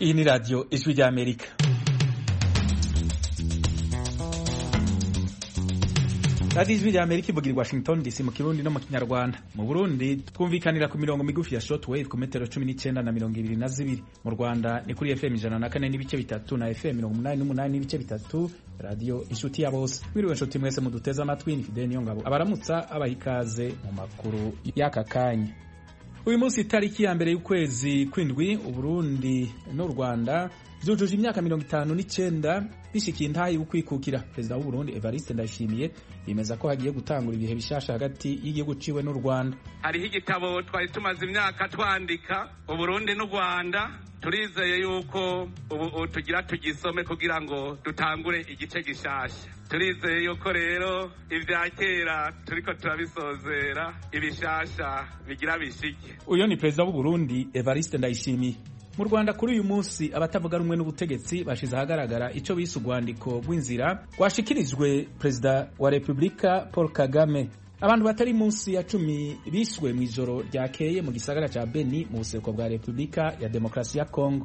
Iyi ni radio Ijwi ry'Amerika. Radio Ijwi ry'Amerika ivugira i Washington DC mu Kirundi no mu Kinyarwanda. Mu Burundi twumvikanira ku mirongo migufi ya shortwave ku metero 19 na 22. Mu Rwanda ni kuri FM 104 n'ibice bitatu na FM 88 n'ibice bitatu. Radio Inshuti ya bose. Mwiriwe nshuti mwese muduteza amatwi ni Fidel Niyongabo. Abaramutsa abahikaze mu makuru y'aka kanya. Uyu munsi tariki ya mbere y'ukwezi kwindwi Uburundi n'u Rwanda byujuje imyaka 59 bishikiye intayi ukwikukira. Perezida w'u Burundi Evariste Ndayishimiye yemeza ko hagiye gutangura ibihe bishasha hagati y'igihugu ciwe n'u Rwanda. Hariho igitabo twari tumaze imyaka twandika Uburundi n'u Rwanda, turizeye yuko ubu tugira tugisome kugira ngo dutangure igice gishasha. Turizeye yuko rero ivya kera turiko turabisozera, ibishasha bigira bishike. Uyo ni perezida w'u Burundi Evariste Ndayishimiye. Mu Rwanda kuri uyu munsi abatavuga rumwe n'ubutegetsi bashize ahagaragara ico bise urwandiko rw'inzira rwashikirijwe perezida wa Republika Paul Kagame. Abantu batari munsi ya 10 bishwe mu ijoro ryakeye mu gisagara ca Beni mu buseruko bwa Republika ya Demokarasi ya Kongo.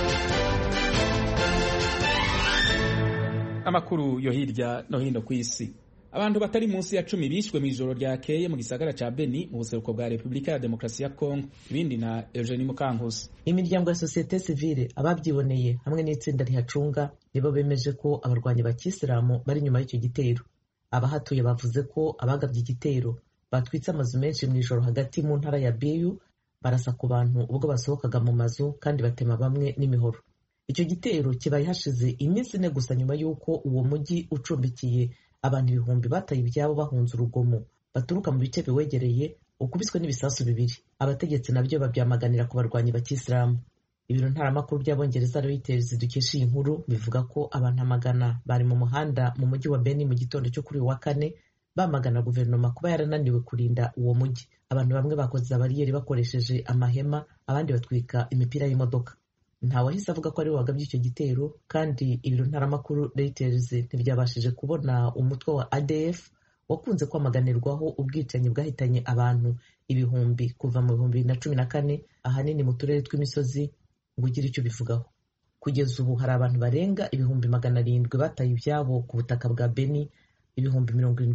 Amakuru yo hirya no hino kw'isi. Abantu batari munsi ya 10 bishwe mu ijoro ryakeye mu gisagara ca Beni mu buseruko bwa Republika ya Demokarasi ya Kongo. Ibindi na Eugenie Mukankusi. Imiryango ya societe civile ababyiboneye hamwe n'itsinda rihacunga nibo bemeje ko abarwanyi ba Kisilamu bari nyuma y'icyo gitero. Abahatuye bavuze ko abagabye igitero batwitse amazu menshi mu ijoro hagati mu ntara ya Biyu, barasa ku bantu ubwo basohokaga mu mazu kandi batema bamwe n'imihoro. Icyo gitero kibaye hashize iminsi ine gusa nyuma y'uko uwo mujyi ucumbikiye abantu ibihumbi bataye ibyabo bahunze urugomo baturuka mu bice biwegereye ukubiswe n'ibisasu bibiri. Abategetsi nabyo babyamaganira ku barwanyi ba Kisilamu. Ibiro ntaramakuru by'Abongereza Reuters dukesha iyi nkuru bivuga ko abantu amagana bari mu muhanda mu mujyi wa Beni mu gitondo cyo kuri wa kane bamagana guverinoma kuba yarananiwe kurinda uwo mujyi. Abantu bamwe bakoze bariyeri bakoresheje amahema, abandi batwika imipira y'imodoka. Ntawahise avuga ko ari wagabye icyo gitero, kandi ibiro ntaramakuru Reuters ntibyabashije kubona umutwe wa ADF wakunze kwamaganirwaho ubwicanyi bwahitanye abantu ibihumbi kuva mu 2014 ahanini mu turere tw'imisozi ngo ugire icyo bivugaho. Kugeza ubu hari abantu barenga ibihumbi 700 bataye ibyabo ku butaka bwa Beni, ibihumbi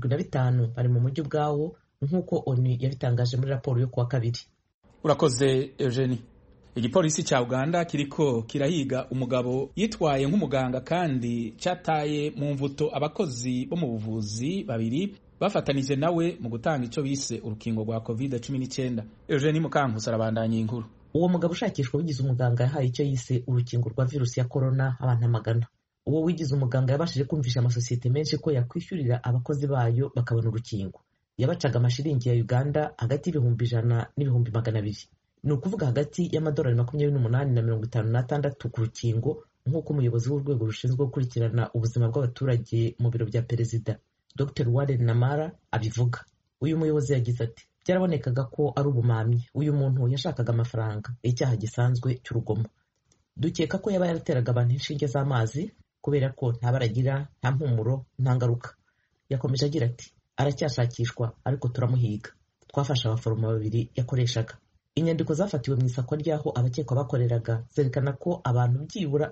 75 bari mu mujyi bwawo nk'uko ONU yabitangaje muri raporo yo kuwa kabiri. Urakoze Eugenie. Igipolisi ca Uganda kiriko kirahiga umugabo yitwaye nk'umuganga kandi cataye mu mvuto abakozi bo mu buvuzi babiri bafatanije nawe mu gutanga ico bise urukingo rwa COVID-19. Eugenie Mukankusi arabandanya inkuru. Uwo mugabo ushakishwa wigize umuganga yahaye icyo yise urukingo rwa virusi ya corona abantu amagana. Uwo wigize umuganga yabashije kumvisha amasosiyete menshi ko yakwishyurira abakozi bayo bakabona urukingo. Yabacaga amashiringi ya Uganda hagati y'ibihumbi 100 n'ibihumbi 200. Ni ukuvuga hagati y'amadolari 28 na 56 ku rukingo, nk'uko umuyobozi w'urwego rushinzwe gukurikirana ubuzima bw'abaturage mu biro bya perezida Dr. Warren Namara abivuga. Uyu muyobozi yagize ati byarabonekaga ko ari ubumamyi, uyu muntu yashakaga amafaranga, icyaha gisanzwe cy'urugomo. Dukeka ko yaba yarateraga abantu inshinge z'amazi kubera ko nta baragira, nta mpumuro, nta ngaruka. Yakomeje agira ati aracyashakishwa ariko turamuhiga. Twafashe abaforomo babiri yakoreshaga. Inyandiko zafatiwe mu isakwa ryaho abakekwa bakoreraga zerekana ko abantu byibura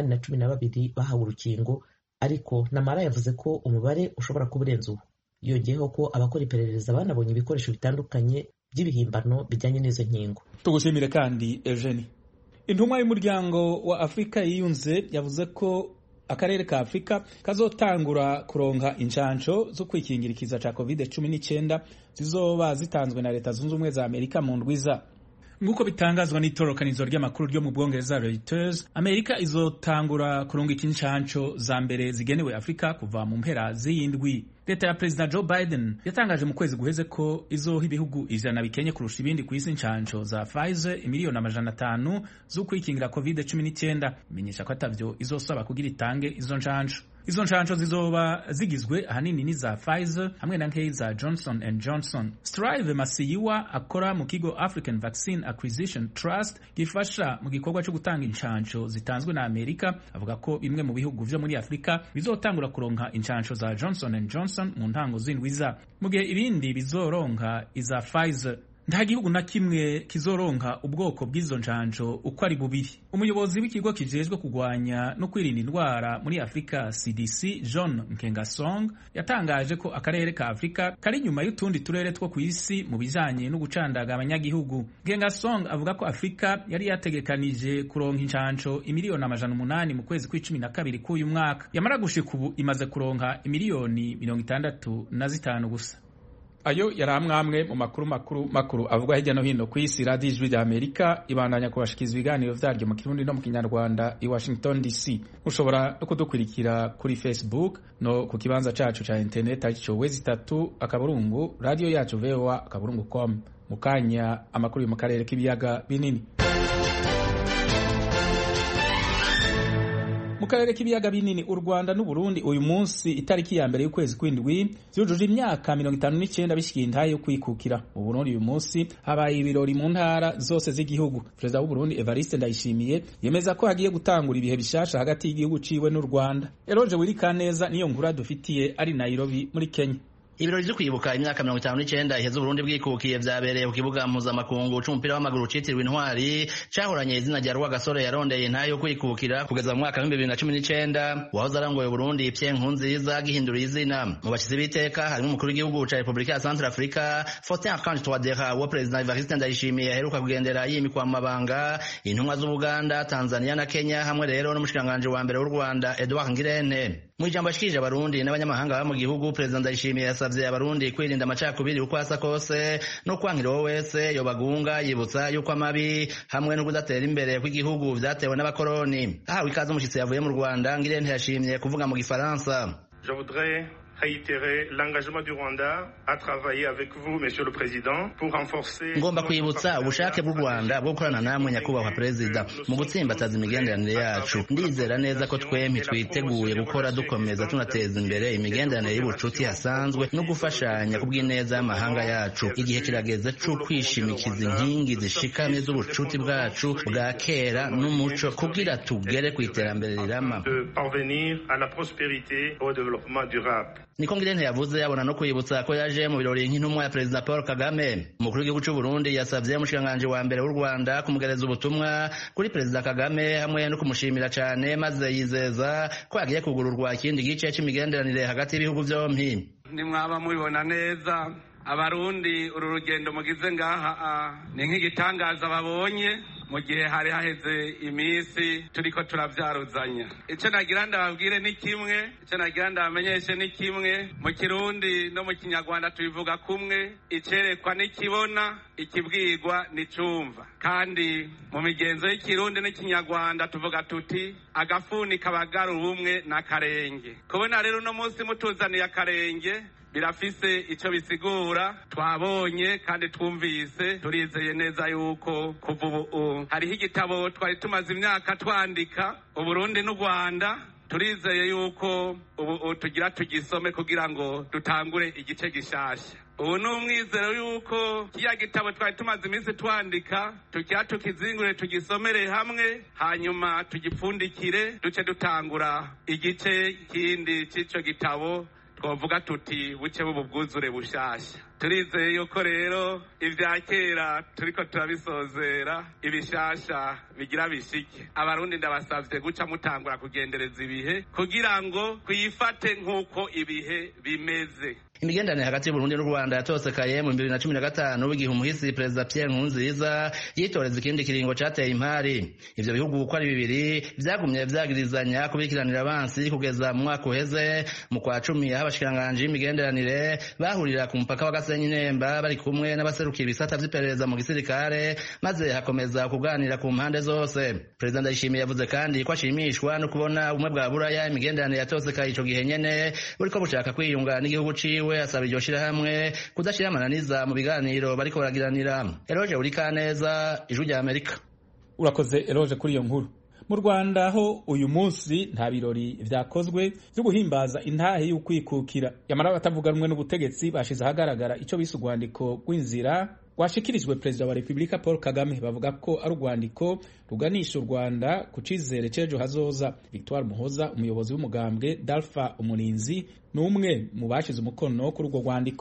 812 bahawe urukingo, ariko Namara yavuze ko umubare ushobora kuba urenze uwo. Yongeyeho ko abakora iperereza banabonye ibikoresho bitandukanye by'ibihimbano bijyanye n'izo nkingo. Tugushimire kandi Eugenie. Intumwa y'umuryango wa Afrika yiyunze yavuze ko akarere ka Afrika kazotangura kuronka incanco zo kwikingira ikiza ca COVID-19 zizoba zitanzwe na Leta Zunze Ubumwe za Amerika mu ndwiza. Nguko bitangazwa n'itorokanizo ry'amakuru ryo mu Bwongereza Reuters, Amerika izotangura kurunga incanco za mbere zigenewe Afrika kuva mu mpera z'iyindwi. Leta ya President Joe Biden yatangaje mu kwezi guheze ko izoha ibihugu 100 bikenye kurusha ibindi ku isi incanco za Pfizer 1,500,000 zo kwikingira COVID-19. Menyesha ko atavyo izosaba kugira itange izo ncanco. Izo ncanco zizoba zigizwe ahanini n'iza Pfizer hamwe na nkeyi za Johnson & Johnson. Strive Masiyiwa akora mu kigo African Vaccine Acquisition Trust gifasha mu gikorwa cyo gutanga incanco zitanzwe na Amerika, avuga ko bimwe mu bihugu vyo muri Afrika bizotangura kuronka incanco za Johnson & Johnson mu ntango z'indwiza, mu gihe ibindi bizoronka iza Pfizer. nta gihugu na kimwe kizoronka ubwoko bw'izo njanjo uko ari bubiri. Umuyobozi w'ikigo kijejwe kugwanya no kwirinda indwara muri Afrika CDC John Nkengasong yatangaje ko akarere ka Afrika kari nyuma y'utundi turere two ku isi mu bijanye no gucandaga abanyagihugu. Nkengasong avuga ko Afrika yari yategekanije kuronka injanjo imiliyoni 800 mu kwezi kwa12 k'uyu mwaka, yamara gushika ubu imaze kuronka imiliyoni 65 gusa. Ayo yari amwe mu makuru avugwa hirya no hino ku isi. Radio Ijwi rya Amerika ibandanya kubashikiza ibiganiro vyaryo mu Kirundi no mu Kinyarwanda i Washington DC. Ushobora no kudukurikira kuri Facebook no ku kibanza cacu ca internet arico wezi3 radio yacu voa.com. Mukanya amakuru yo mu karere k'ibiyaga binini. Mu karere k'ibiyaga binini, u Rwanda n'u Burundi uyu munsi itariki ya mbere y'ukwezi kw'indwi vyujuje imyaka 59 bishikiye intahe yo kwikukira. Mu Burundi uyu munsi habaye ibirori mu ntara zose z'igihugu. Perezida w'u Burundi Evariste Ndayishimiye yemeza ko hagiye gutangura ibihe bishasha hagati y'igihugu ciwe n'u Rwanda. Eroje Wirikaneza niyo nkuru dufitiye ari Nairobi muri Kenya. Ibirori byo kwibuka imyaka 59 iheze Burundi bwikukiye vyabereye ku kibuga mpuzamakungu c'umupira w'amaguru citirwa Intwari cahoranye izina rya Rwagasore yarondeye intahe yo kwikukira kugeza mu mwaka wa 2019. Wahoze arangoye Burundi Pierre Nkurunziza gihindura izina. Mu bashize biteka harimo umukuru w'igihugu ca Republika ya Centrafrica Faustin Archange Touadera wa President Evariste Ndayishimiye aheruka kugendera yimikwa mu mabanga, intumwa z'Ubuganda, Tanzania na Kenya hamwe rero n'umushikanganje wa mbere w'u Rwanda Edouard Ngirente. Mu ijambo ashikije abarundi n'abanyamahanga mu gihugu, President Ndayishimiye yasavye abarundi kwirinda amacakubiri uko asa kose no kwankira uwo wese yobagunga, yibutsa yuko amabi hamwe no kudatera imbere kw'igihugu vyatewe n'abakoroni. Ahawe ikaze umushitsi yavuye mu Rwanda, Ngirente yashimye kuvuga mu Gifaransa. Je voudrais réitérer l'engagement du Rwanda à travailler avec vous, Monsieur le Président, pour renforcer. Ngomba kwibutsa ubushake bw'u Rwanda bwo gukorana namwe nyakubahwa Perezida mu gutsimbataza imigenderanire yacu. Ndizera neza ko twempi twiteguye gukora dukomeza tunateza imbere imigenderanire y'ubucuti hasanzwe no gufashanya kubw'ineza y'amahanga yacu. Igihe kirageze cyo kwishimikiza inkingi zishikamye z'ubucuti bwacu bwa kera n'umuco kugira tugere ku iterambere rirama. De parvenir à la prospérité et au développement durable. Niko Ngirente yavuze abona no kwibutsa ko yaje mu birori nk'intumwa ya Perezida Paul Kagame. Umukuru w'igihugu cy'u Burundi yasavye umushikanganje wa mbere w'u Rwanda kumugereza ubutumwa kuri Perezida Kagame hamwe no kumushimira cyane, maze yizeza ko yagiye kugururwa ikindi gice c'imigenderanire hagati y'ibihugu vyompi. Nimwaba mubibona neza abarundi uru rugendo mugize ngaha ni nk'igitangaza babonye mu gihe hari haheze iminsi turiko turavyaruzanya. Ico nagira ndababwire ni kimwe, ico nagira ndabamenyeshe ni kimwe. Mu Kirundi no mu Kinyarwanda tubivuga kumwe, icerekwa nikibona, ikibwirwa nicumva. Kandi mu migenzo y'Ikirundi n'Ikinyarwanda tuvuga tuti agafuni kabagara ubumwe n'akarenge. Kubona rero uno munsi mutuzaniye akarenge birafise ico bisigura. Twabonye kandi twumvise, turizeye neza yuko kuva ubu hariho igitabo twari tumaze imyaka twandika, Uburundi n'u Rwanda. Turizeye yuko ubu tugira tugisome kugira ngo dutangure igice gishasha. Ubu ni umwizero yuko kiya gitabo twari tumaze iminsi twandika tukira tukizingure tugisomere hamwe, hanyuma tugipfundikire duce dutangura igice kindi c'ico gitabo twovuga tuti buce bwuzure bushasha. Turizeye yuko rero ivya kera turiko turabisozera, ibishasha bigira bishike. Abarundi ndabasavye guca mutangura kugendereza ibihe kugira ngo kwifate nk'uko ibihe bimeze. Imigenderanire hagati y'Uburundi n'u Rwanda yatosekaye mu 2015 w'igihe umuhisi Perezida Pierre Nkurunziza yitoreza ikindi kiringo cateye impari. Ivyo bihugu uko ari bibiri vyagumye vyagirizanya kubikiranira abansi kugeza mu mwaka uheze mu kwa 10 aho abashikiranganje y'imigenderanire bahurira ku mupaka wa Gasenyi Nemba bari kumwe n'abaserukira ibisata vy'iperereza mu gisirikare, maze hakomeza kuganira ku mpande zose. Perezida Ndayishimiye yavuze kandi ko ashimishwa no kubona ubumwe bwa Buraya imigenderanire yatosekaye ico gihe nyene buriko bushaka kwiyunga n'igihugu ciwe. Asaba iryo shirahamwe kudashira amananiza mu biganiro bariko baragiranira. Eroje Urikaneza, Ijwi rya Amerika. Urakoze Eroje kuri iyo nkuru. Mu Rwanda ho uyu munsi nta birori vyakozwe byo guhimbaza intahe y'ukwikukira. Yamara batavuganwe n'ubutegetsi bashize ahagaragara ico bise urwandiko rw'inzira rwashikirijwe Perezida wa Republika Paul Kagame. Bavuga ko ari urwandiko ruganisha u Rwanda ku cizere c'ejo hazoza. Victoire Muhoza, umuyobozi w'umugambwe Dalpha Umurinzi, n'umwe mu bashize umukono kuri urwo rwandiko.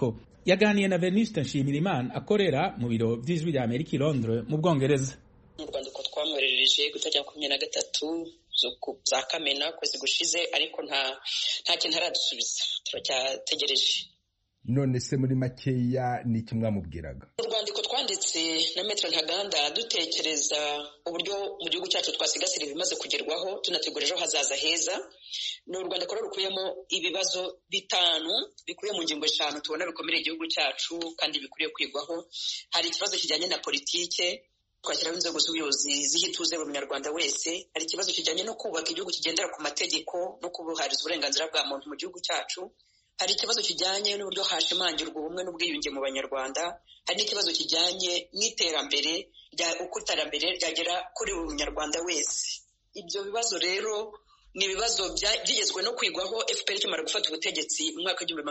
yaganiye na Venuste Nshimirimana akorera mu biro vy'ijwi rya Amerika i Londres mu Bwongereza. Mu Rwanda ko twamwerereje gutajya ku 23 za Kamena kwezi gushize, ariko nta kintu aradusubiza, turacyategereje. None se muri makeya ni iki mwamubwiraga? Urwandiko twanditse na Maître Ntaganda dutekereza uburyo mu gihugu cyacu twasigasira ibimaze kugerwaho tunategura ejo hazaza heza. Ni urwandiko rukuyemo ibibazo 5 bikuye mu ngingo 5 tubona bikomere igihugu cyacu kandi bikuriye kwigwaho. Hari ikibazo kijyanye na politike, twashyiraho inzego z'ubuyobozi zihituze buri munyarwanda wese. Hari ikibazo kijyanye no kubaka igihugu kigendera ku mategeko no kubuhariza uburenganzira bwa muntu mu gihugu cyacu. Hari ikibazo kijyanye n'uburyo hashimangirwa ubumwe n'ubwiyunge mu banyarwanda. Hari n'ikibazo kijyanye n'iterambere uko iterambere ryagera kuri buri munyarwanda wese. Ibyo bibazo rero ni ibibazo byigezwe no kwigwaho FPR kimara gufata ubutegetsi mu mwaka wa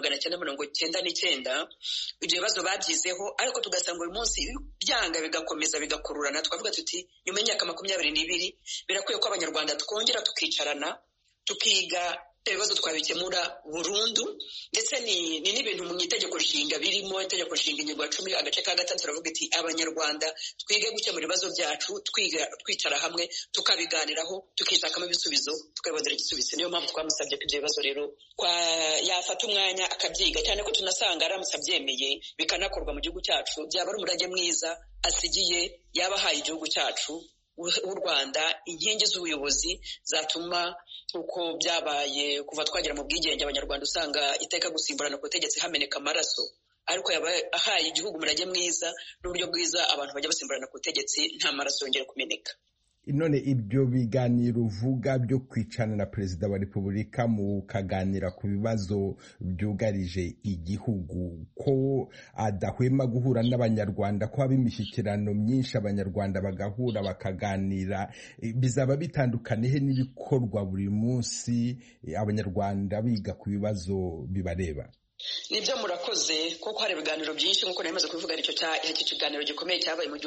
1999. Ibyo bibazo babyizeho, ariko tugasanga uyu munsi byanga bigakomeza bigakururana. Twavuga tuti nyuma y'imyaka 22 birakwiye ko abanyarwanda twongera tukicarana tukiga ibibazo twabikemura burundu. Ndetse ni n'ibintu mu itegeko nshinga birimo. Itegeko nshinga ingingo ya 10 agace ka 3 turavuga iti abanyarwanda twige gukemura ibibazo byacu, twicara hamwe tukabiganiraho, tukishakamo ibisubizo, tukabonera igisubizo. Niyo mpamvu twamusabye ko ibyo bibazo rero yafata umwanya akabyiga, cyane ko tunasanga aramusabyemeye bikanakorwa mu gihugu cyacu, byaba ari umurage mwiza asigiye yabahaye igihugu cyacu u Rwanda, inkingi z'ubuyobozi zatuma uko byabaye kuva twagera mu bwigenge abanyarwanda usanga iteka gusimburana ku butegetsi hameneka amaraso, ariko yabahaye igihugu umurage mwiza n'uburyo bwiza abantu bajya basimburana ku butegetsi nta maraso yongera kumeneka. None ibyo biganiro uvuga byo kwicana na Perezida wa Repubulika mukaganira ku bibazo byugarije igihugu, ko adahwema guhura n'abanyarwanda, ko haba imishyikirano myinshi abanyarwanda bagahura bakaganira, bizaba bitandukanye he n'ibikorwa buri munsi abanyarwanda biga ku bibazo bibareba? Nibyo murakoze, kuko hari ibiganiro byinshi nk'uko namaze kubivuga. Iki kiganiro gikomeye cyabaye mu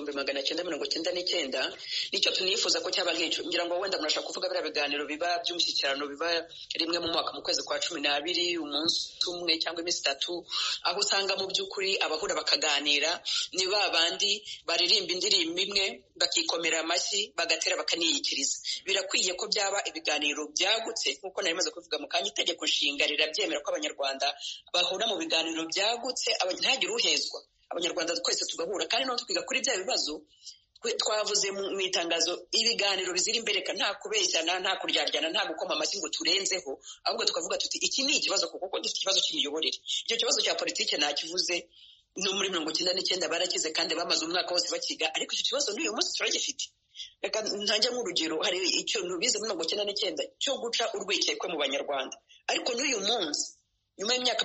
1999 nicyo tunifuza ko cyaba nk'icyo. Ngira ngo wenda murashaka kuvuga biriya biganiro biba by'umushyikirano biba rimwe mu mwaka mu kwezi kwa 12, umunsi umwe cyangwa iminsi 3, aho usanga mu by'ukuri abahura bakaganira. Ni babandi baririmba indirimbo imwe bakikomera amashyi bagatera bakaniyikiriza. Birakwiye ko byaba ibiganiro byagutse nk'uko namaze kubivuga mu kanya. Itegeko nshinga rirabyemera ko abanyarwanda bahura mu biganiro byagutse, ntagire uhezwa. Abanyarwanda twese tugahura kandi no twiga kuri bya bibazo. Twavuze mu itangazo ibiganiro bizira imbereka, nta kubeshyana, nta kuryaryana, nta gukoma amashyi ngo turenzeho, ahubwo tukavuga tuti iki ni ikibazo kuko dufite ikibazo cy'imiyoborere. Icyo kibazo cya politike nakivuze no muri 1999 barakize kandi bamaze umwaka wose bakiga, ariko icyo kibazo n'uyu munsi turagifite. Reka ntanjye nk'urugero, hari icyo bize muri 1999 cyo guca urwikekwe mu banyarwanda, ariko n'uyu munsi nyuma y'imyaka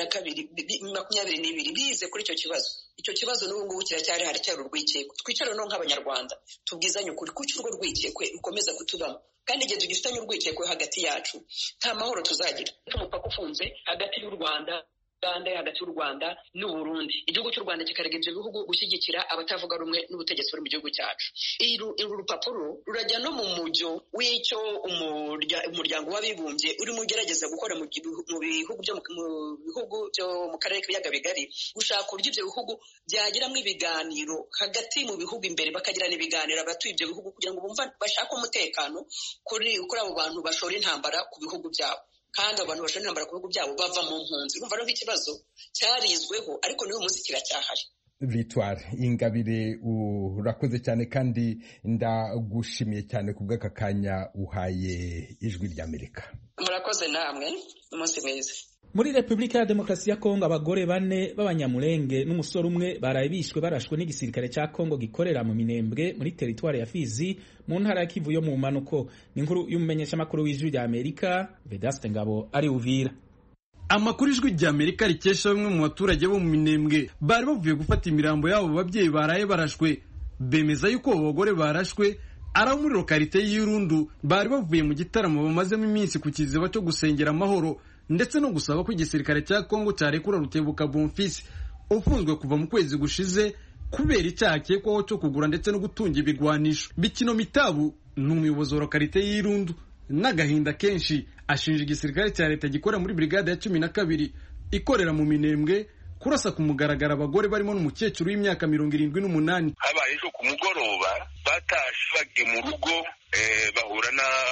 22 bize kuri icyo kibazo. Icyo kibazo n'ubu ngubu kiracyari haracyari urwikekwe. Twicara no nk'abanyarwanda tubwizanye ukuri kuki urwo rwikekwe rukomeza kutubamo, kandi igihe tugifitanye urwikekwe hagati yacu nta mahoro tuzagira. Umupaka ufunze hagati y'u Rwanda hagati y'u Rwanda n'u Burundi, igihugu cy'u Rwanda kikarega ibyo bihugu gushyigikira abatavuga rumwe n'ubutegetsi buri mu gihugu cyacu. Uru rupapuro rurajya no mu mujyo w'icyo umuryango w'abibumbye urimo ugerageza gukora mu bihugu byo mu karere k'ibiyaga bigari, gushaka uburyo ibyo bihugu byagiramo ibiganiro hagati mu bihugu imbere, bakagirana ibiganiro abatuye ibyo bihugu kugira ngo bashake umutekano kuri abo bantu bashora intambara ku bihugu byabo. Kandi abantu bashobora intambara ku bihugu byabo bava mu mpunzi. Urumva rero ikibazo cyarizweho, ariko n'uyu munsi kiracyahari. Victoire Ingabire, urakoze cyane kandi ndagushimiye cyane ku bw'aka kanya uhaye Ijwi ry'Amerika. Murakoze namwe, umunsi mwiza. Muri Repubulika ya Demokarasi ya Kongo abagore 4 b'abanyamulenge n'umusore umwe baraye bishwe barashwe n'igisirikare cya Kongo gikorera mu Minembwe muri teritwari ya Fizi mu ntara ya Kivu yo mu manuko. Ni inkuru y'umumenyesha makuru w'Ijwi ry'Amerika Vedaste Ngabo ari Uvira. Amakuru Ijwi ry'Amerika rikesha bamwe mu baturage bo mu Minembwe bari bavuye gufata imirambo yabo babyeyi baraye barashwe, bemeza yuko abo bagore barashwe ari muri lokalite y'Irundu bari bavuye mu gitaramo bamazemo iminsi ku kiziba cyo gusengera amahoro ndetse no gusaba ko igisirikare cya Kongo cyarekura Rutebuka Bonfils ufunzwe kuva mu kwezi gushize kubera icyaha akekwaho cyo kugura ndetse no gutunga ibigwanisho. Bikino Mitabu ni umuyobozi wa lokalite y'Irundu n'agahinda kenshi ashinja igisirikare cya leta gikorera muri brigade ya 12 ikorera mu Minembwe kurasa ku mugaragaro abagore barimo n'umukecuru w'imyaka 78. Habaye ejo ku mugoroba batashe bagiye mu rugo bahura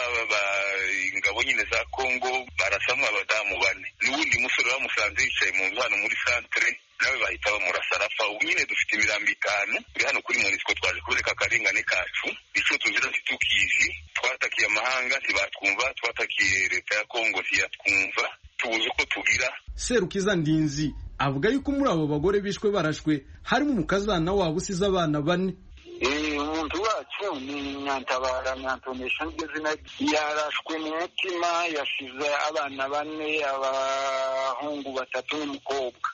ingabo nyine za Kongo barasamwa abadamu bane n'ubundi musore bamusanze yicaye mu nzu hano muri centre nawe bahita bamurasa arapfa. Ubu nyine dufite imirambo 5 turi hano kuri Monisco twaje kureka akarengane kacu ico tuzira situkizi twatakiye amahanga ntibatwumva twatakiye leta ya Kongo ntiyatwumva tubuze uko tugira. Serukiza Ndinzi avuga yuko muri abo bagore bishwe barashwe harimo umukazana wabo usize abana 4. Umuntu wacu ni Nyantabara Nyantonesha ngezina yarashwe mu mutima yashize abana 4 abahungu 3 n'umukobwa.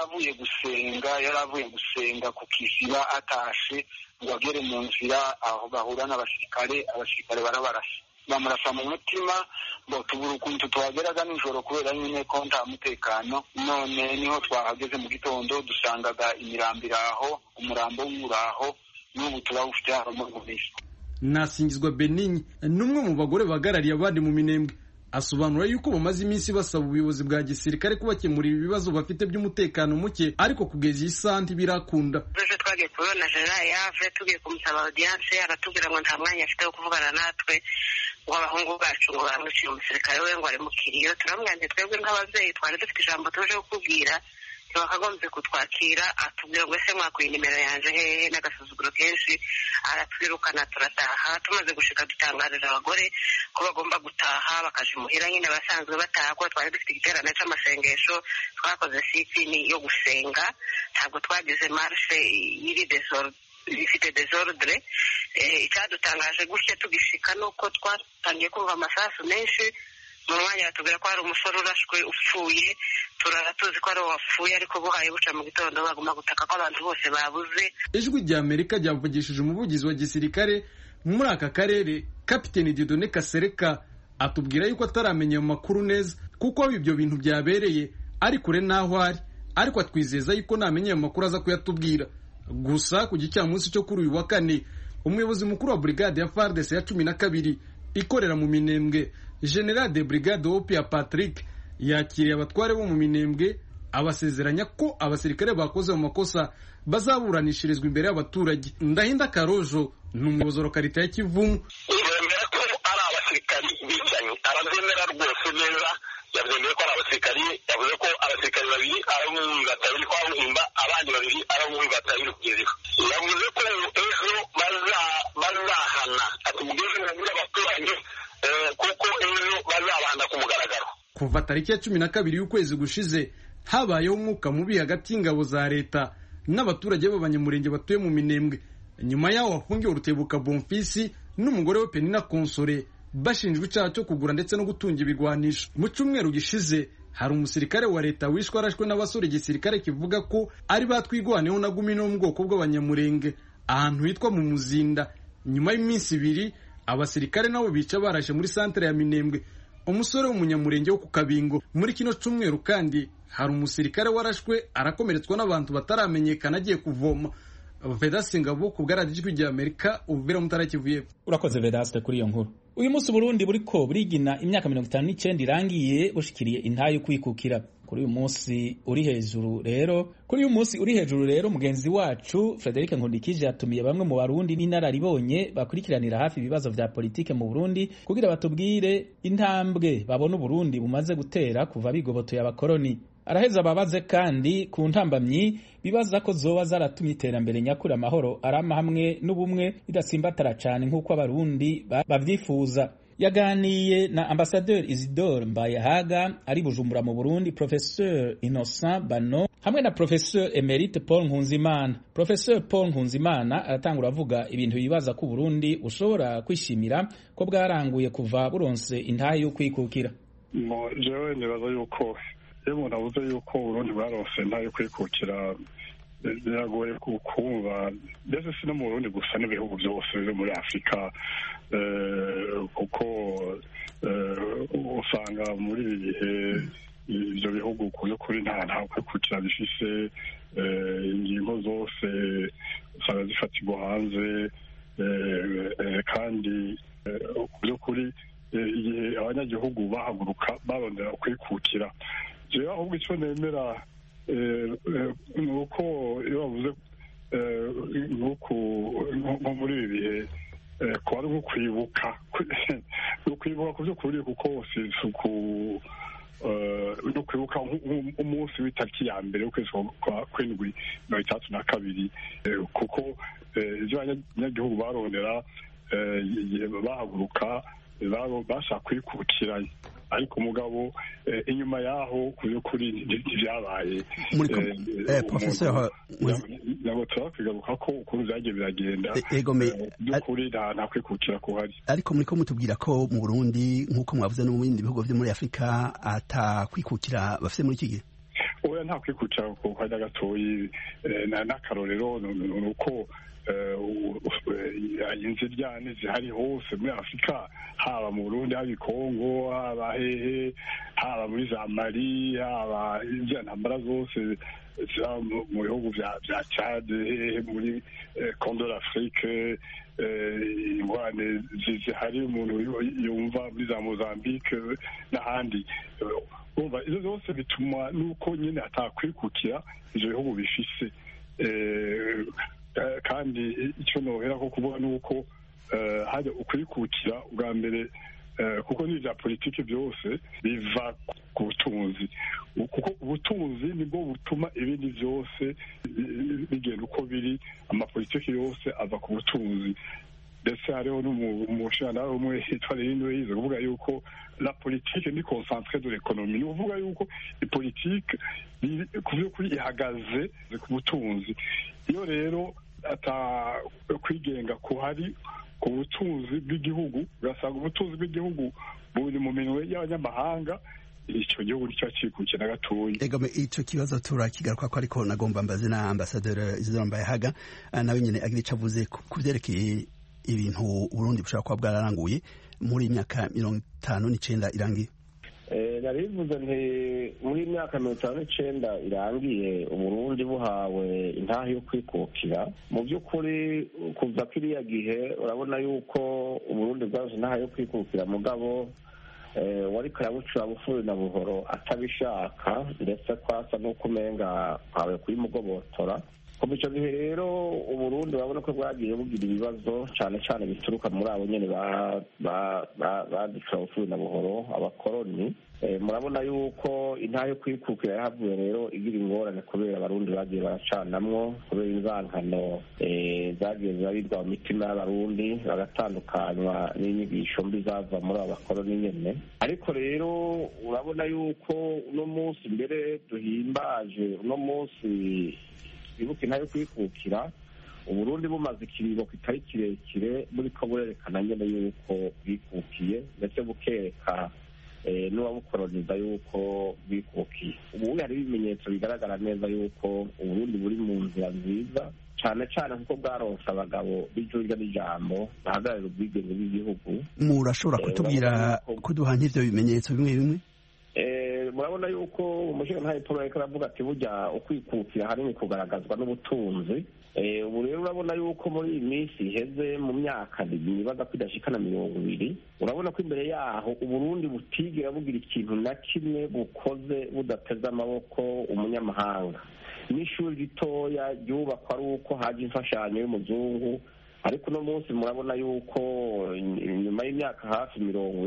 Yaravuye gusenga ku kisiba atashe ngo agere mu nzira aho bahura n'abasirikare barabarasa bamurasa mu mutima ngo tubura ukuntu twageraga nijoro kubera nyine ko nta mutekano. None niho twahageze mu gitondo dusangaga imirambo aho umurambo w'uraho n'ubu turawufite hano muri Monisco. Nasingizwa Benigne n'umwe mu bagore bagarariye abandi mu Minembwe asobanura yuko bamaze iminsi basaba ubuyobozi bwa gisirikare kubakemurira ibibazo bafite by'umutekano muke ariko kugeza isanti birakunda. Ejo twagiye kubona General Yave tugiye kumusaba audience aratubwira ngo nta mwanya afite wo kuvugana natwe ngo abahungu bacu ngo bamwiciye umusirikare we ngo ari mu kiriyo. Turamwanze twebwe nk'ababyeyi twari dufite ijambo tuje kukubwira bakagombye kutwakira atubwira ngo ese mwakuye nimero yanje hehe n'agasuzuguro kenshi aratwirukana turataha. Tumaze gushika dutangarira abagore ko bagomba gutaha bakaje muhira nyine basanzwe bataha ko twari dufite igiterane c'amasengesho twakoze sitini yo gusenga ntabwo twagize marche yiri ifite desordre. Icyadutangaje gutya tugishika nuko twatangiye kumva amasasu menshi mu mwanya batubwira ko hari umusore urashwe upfuye turara tuzi ko ari wapfuye ariko buhaye buca mu gitondo baguma gutaka ko abantu bose babuze. Ijwi rya Amerika ryavugishije umuvugizi wa gisirikare muri aka karere Kapiteni Dieudonné Kasereka atubwira yuko ataramenya amakuru neza kuko ibyo bintu byabereye ari kure naho ari ariko atwizeza yuko namenye amakuru aza kuyatubwira. Gusa ku gicamunsi cyo kuri uyu wa 4 umuyobozi mukuru wa brigade ya FARDC ya 12 ikorera mu Minembwe General de Brigade Opia Patrick yakiriye abatware bo mu Minembwe abasezeranya ko abasirikare bakoze mu makosa bazaburanishirizwa imbere y'abaturage. Ndahinda Karojo n'umuyobozi wa Karita ya Kivumu yemera ko ari abasirikari bicanye arabyemera rwose neza yabyemeye ko ari abasirikari yavuze ko abasirikari 2 ari mu batari kwa Muhimba abandi 2 ari mu batari kugeza yavuze ko ejo bazahana atubwije ngo abaturage kuko ejo bazabanda ku mugaragaro. Kuva tariki ya 12 y'ukwezi gushize habayeho umwuka mubi hagati y'ingabo za leta n'abaturage b'abanyamurenge batuye mu Minembwe. Nyuma yaho wafungiwe Rutebuka Bonfisi n'umugore we Penina Konsore bashinjwe icyaha cyo kugura ndetse no gutunga ibigwanisho. Mu cyumweru gishize hari umusirikare wa leta wishwe arashwe n'abasore gisirikare kivuga ko ari batwigwaneho na gumi no mu bwoko bw'abanyamurenge ahantu hitwa mu Muzinda. Nyuma y'iminsi 2 abasirikare nabo bica barashe muri centre ya Minembwe umusore w'umunyamurenge wo ku Kabingo. Muri kino cyumweru kandi hari umusirikare warashwe arakomeretswa n'abantu bataramenyekana agiye kuvoma. Vedaste Ngabo ku bwaradijwi rya Amerika ubuvira mutarakivuye. Urakoze Vedaste kuri iyo nkuru. Uyu munsi Burundi buriko burigina imyaka 59 irangiye bushikiriye intayo kwikukira. Kuri uyu munsi uri hejuru rero mugenzi wacu Frederic Nkundikije yatumiye bamwe mu Barundi n'inararibonye bakurikiranira hafi ibibazo vya politike mu Burundi kugira batubwire intambwe babona Burundi bumaze gutera kuva bigobotoye abakoroni. Araheza babaze kandi ku ntambamyi bibaza ko zoba zaratumye iterambere nyakuri amahoro arama hamwe n'ubumwe bidasimbatara cyane nk'uko abarundi bavyifuza. Yaganiye na Ambassadeur Isidore Mbayahaga ari Bujumbura mu Burundi, Professeur Innocent Bano hamwe na Professeur Emerite Paul Nkunzimana. Professeur Paul Nkunzimana aratangura avuga ibintu bibaza ko Burundi ushobora kwishimira ko bwaranguye kuva buronse intahe yo kwikukira. Jewe nibaza yuko umuntu avuze yuko Burundi bwaronse intahe yo kwikukira biragoye kumva, mbese si no mu Burundi gusa n'ibihugu byose byo muri Afurika, kuko usanga muri ibi bihe ibyo bihugu kuri nta kwikukira bifise, ingingo zose usanga zifatirwa hanze, kandi ku by'ukuri igihe abanyagihugu bahaguruka barondera kwikukira, jewe ahubwo icyo nemera ni uko iyo bavuze nko muri ibi bihe kuba ari nko kwibuka ku by'ukuri kuko si isuku no kwibuka umunsi w'itariki ya mbere w'ukwezi kwa kw'indwi 32 kuko ibyo abanyagihugu barondera bahaguruka bashaka kwikukiranya ariko umugabo inyuma yaho ku by'ukuri ntibyabaye professeur nabo turakigaruka ko ukuntu byagiye biragenda by'ukuri nta kwikukira kuhari ariko muriko mutubwira ko mu Burundi nk'uko mwavuze no mu bindi bihugu byo muri Afurika atakwikukira bafite muri iki gihe oya nta kwikukira ku kanya gatoyi n'akarorero ni uko inziryane zihari hose muri Afurika haba mu Burundi haba i Kongo haba hehe haba muri za Mali haba izo ntambara zose ziba mu bihugu vya Chad hehe muri Congo d'Afrique ingwane zihari umuntu yumva muri za Mozambique n'ahandi umva izo zose bituma nuko nyine atakwikukira ivyo bihugu bifise kandi icyo nohera ko kuvuga ni uko hajya ukwikukira ubwa mbere kuko n'ibya politiki byose biva ku butunzi kuko ubutunzi nibwo butuma ibindi byose bigenda uko biri amapolitiki yose ava ku butunzi ndetse hariho n'umushinga umwe hitwa Lino yize kuvuga yuko la politique ni concentrée de l'économie ni uvuga yuko ipolitike ku by'ukuri ihagaze ku butunzi iyo rero ata kwigenga kuhari ku butunzi bw'igihugu ugasanga ubutunzi bw'igihugu buri mu minwe y'abanyamahanga icyo gihugu nicyo cyikukiye na gatoyi egome ico kibazo turakigaruka ko ariko nagomba mbaze na ambassadeur Isidore Mbayahaga nawe nyene agira ico avuze ku vyerekeye ibintu Burundi bushobora kuba bwararanguye muri imyaka 59 irangiye narivuze nti muri imyaka 59 irangiye Uburundi buhawe intahe yo kwikukira mu by'ukuri kuva kiriya gihe urabona yuko Uburundi bwaje intahe yo kwikukira mugabo wari karabucura bufuri na buhoro atabishaka ndetse kwasa n'uko umenga kwawe kuyimugobotora kuva icyo gihe rero Uburundi urabona ko bwagiye bugira ibibazo cyane cyane bituruka muri abo nyene baducura bufuri na buhoro abakoroni murabona yuko intahe yo kwikukira yahavuye rero igira ingorane kubera abarundi bagiye baracanamwo kubera inzankano zagiye zirabirwa mu mitima y'abarundi bagatandukanywa n'inyigisho mbi zava muri abo bakoroni nyene ariko rero urabona yuko uno munsi mbere duhimbaje uno munsi twibuka intahe yo kwikukira Uburundi bumaze ikiringo kitari kirekire buriko burerekana nyene yuko bwikukiye ndetse bukereka n'uwabukoroniza yuko bikukiye ubu hari ibimenyetso bigaragara neza yuko Uburundi buri mu nzira nziza cyane cyane kuko bwaronse abagabo b'ijurya n'ijambo bahagararira ubwigenge bw'igihugu murashobora kutubwira kuduha nk'ivyo bimenyetso bimwe bimwe murabona yuko umushinga Paul ariko aravuga ati burya ukwikukira hanini kugaragazwa n'ubutunzi ubu rero urabona yuko muri iyi minsi iheze mu myaka nibaza ko idashikana 20 urabona ko imbere yaho Uburundi butigera bugira ikintu na kimwe bukoze budateze amaboko umunyamahanga n'ishuri ritoya ryubakwa ari uko haje imfashanyo y'umuzungu ariko uno munsi murabona yuko nyuma y'imyaka hafi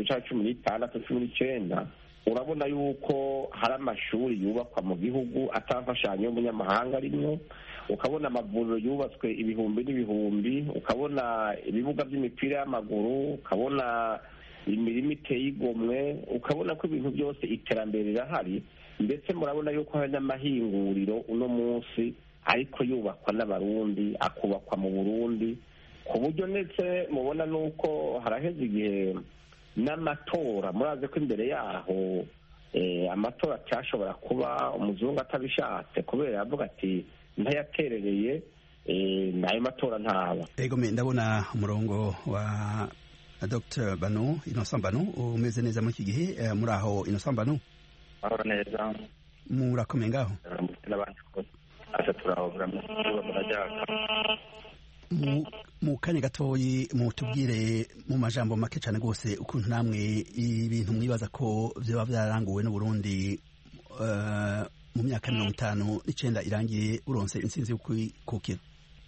16-19 urabona yuko hari amashuri yubakwa mu gihugu atamfashanyo y'umunyamahanga arimwo ukabona amavuriro yubatswe ibihumbi n'ibihumbi ukabona ibibuga by'imipira y'amaguru ukabona imirima iteye igomwe ukabona ko ibintu byose iterambere rirahari ndetse murabona yuko hari n'amahinguriro uno munsi ariko yubakwa n'abarundi akubakwa mu Burundi ku buryo ndetse mubona nuko haraheze igihe n'amatora muraze ko imbere yaho amatora cyashobora kuba umuzungu atabishatse kubera yavuga ati ntayaterereye nayo matora ntaba ego ndabona umurongo wa Dr. Bano Innocent Bano umeze neza muri iki gihe muri aho Innocent Bano ahora neza murakomeye ngaho n'abandi kose asa turahora murajyaka mu kanya gatoyi mutubwire mu majambo make cyane rwose ukuntu namwe ibintu mwibaza ko vyoba vyaranguwe n'Uburundi mu myaka 59 irangiye uronse intsinzi yo kwikukira?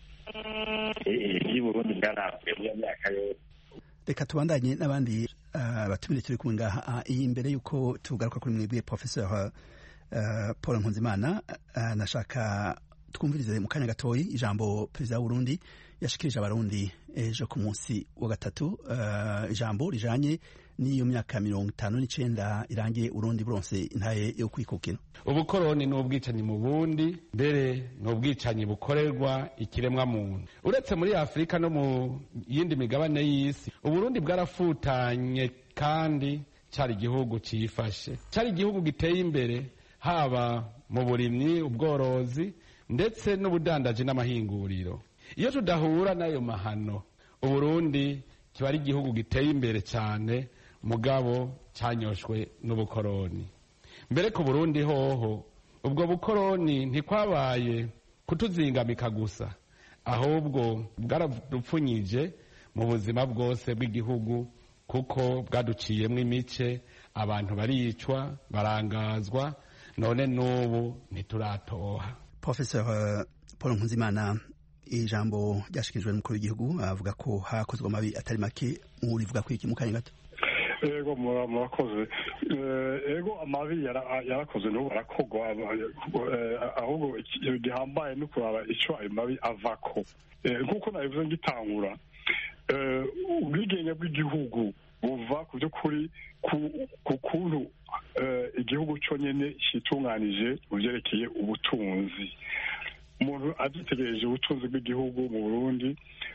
Burundi bwaravuye mu myaka yose. Reka tubandanye n'abandi batumire turi kumwe ngaha. Iyi mbere yuko tugaruka kuri mwebwe Professor Paul Nkunzimana, nashaka twumvirize mu kanya gatoyi ijambo perezida w'Uburundi yashikirije abarundi ejo ku munsi wa gatatu, ijambo rijanye n'iyo myaka 59 irangiye Urundi buronse intaye yo kwikukira. Ubukoroni n'ubwicanyi mu bundi, mbere n'ubwicanyi bukorerwa ikiremwa muntu. Uretse muri Afrika no mu yindi migabane y'isi, Uburundi bwarafutanye kandi cari igihugu cifashe, cari igihugu giteye imbere, haba mu burimyi, ubworozi ndetse n'ubudandaji n'amahinguriro. Iyo tudahura n'ayo mahano, Uburundi kiba ari igihugu giteye imbere cyane, mugabo cyanyoshwe n'ubukoroni. Mbere ku Burundi hoho, ubwo bukoroni ntikwabaye kutuzingamika gusa, ahubwo bwaradupfunyije mu buzima bwose bw'igihugu, kuko bwaduciyemwo imice, abantu baricwa, barangazwa, none n'ubu ntituratoha. Professor Paul Nkunzimana, ijambo ryashikirijwe n'umukuru w'igihugu avuga ko hakozwe amabi atari make, murivuga ko iki mu kanya gato? Ego murakoze. Ego amabi yarakoze n'ubu arakogwa, ahubwo gihambaye no kuraba ico ayo mabi avako. Nk'uko nabivuze ngitangura, ubwigenge bw'igihugu buva ku by'ukuri ku kuntu igihugu cyonyine kitunganije mu byerekeye ubutunzi. Umuntu abyitegereje ubutunzi bw'igihugu mu Burundi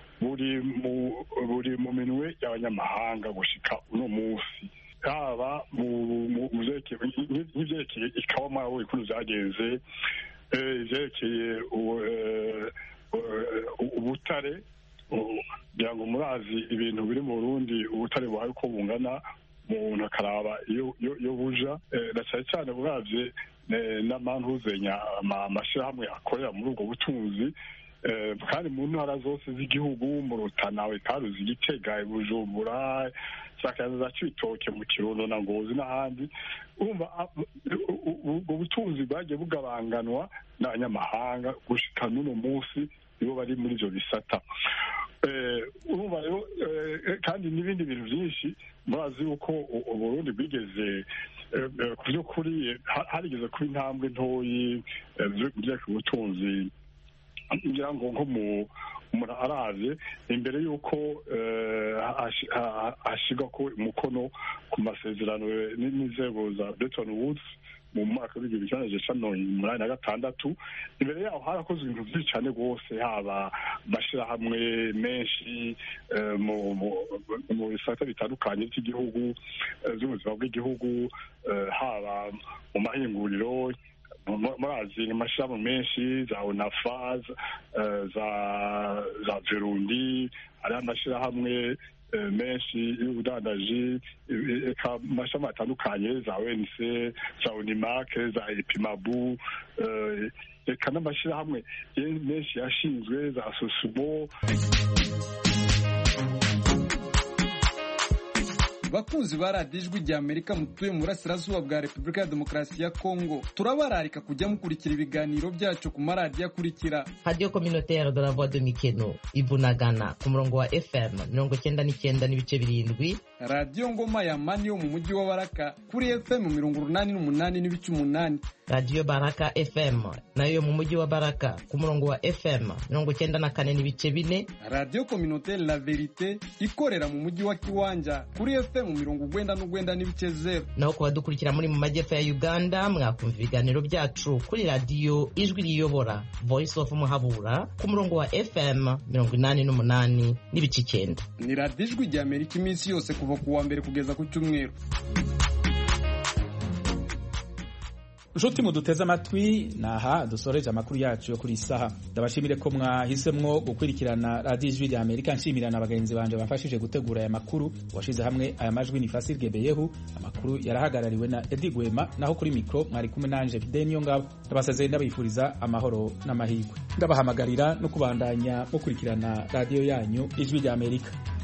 buri mu minwe y'abanyamahanga gushika uno munsi, haba nk'ivyerekeye ikawa mwabo ikuntu vyagenze, ivyerekeye ubutare, kugira ngo murazi ibintu biri mu Burundi, ubutare buhaye uko bungana, umuntu akaraba iyo buja, na cyane cyane buravye n'amantuzenya amashirahamwe akorera muri ubwo butunzi, kandi mu ntara zose z'igihugu, mu Rutana, Karuzi, Gitega, Bujumbura, za Cibitoke, mu Kirundo na Ngozi n'ahandi. Urumva ubwo butunzi bwagiye bugabanganwa n'abanyamahanga gushika n'uno munsi nibo bari muri ivyo bisata. Urumva rero kandi n'ibindi bintu byinshi murazi yuko Uburundi bwigeze ku by'ukuri harigeze kuba intambwe ntoyi by'ku butunzi, ngira ngo nko umuntu arazi imbere y'uko ashigwa ko umukono ku masezerano n'inzego za Bretton Woods mu mwaka w'1986. Imbere yaho harakozwe ibintu byinshi cyane rwose, haba amashirahamwe menshi mu bisata bitandukanye by'igihugu, by'ubuzima bw'igihugu, haba mu mahinguriro, murazi amashirahamwe menshi, za ONAFA, za Verundi, ari amashirahamwe menshi y'ubudandaji, eka amashami atandukanye, za ONC, za Unimak, za Epimabu, eka n'amashirahamwe menshi yashinzwe, za Sosumo. Bakunzi ba radiyo ijwi rya Amerika mutuye mu burasirazuba bwa Repubulika ya Demokarasi ya Kongo, turabararika kujya mukurikira ibiganiro byacu ku maradiyo akurikira: Radio Communautaire de la Voix de Mikeno Ibunagana ku murongo wa FM 99.7, Radio Ngoma ya Mani yo mu mujyi wa Baraka kuri FM 88.8, Radio Baraka FM nayo mu mujyi wa Baraka ku murongo wa FM 94.4, Radio Communautaire La Verite ikorera mu mujyi wa Kiwanja kuri FM 99.0. naho ku badukurikira muri mu majyepfo ya Uganda mwakumva ibiganiro byacu kuri Radio Ijwi Riyobora Voice of Muhabura ku murongo wa FM 88.9. Ni Radio Ijwi rya Amerika iminsi yose kuva ku wa mbere kugeza ku cyumweru. Nshuti muduteze amatwi, naha dusoreje amakuru yacu yo kuri isaha. Ndabashimire ko mwahisemwo gukurikirana Radio Ijwi rya Amerika. Nshimira n'abagenzi banje bafashije gutegura aya makuru. Washize hamwe aya majwi ni Fasil Gebeyehu, amakuru yarahagarariwe na Edi Gwema, naho kuri mikro mwari kumwe nanje Fidel Ngabo. Ndabasezeye ndabifuriza amahoro n'amahirwe. Ndabahamagarira no kubandanya mukurikirana radio yanyu Ijwi rya Amerika.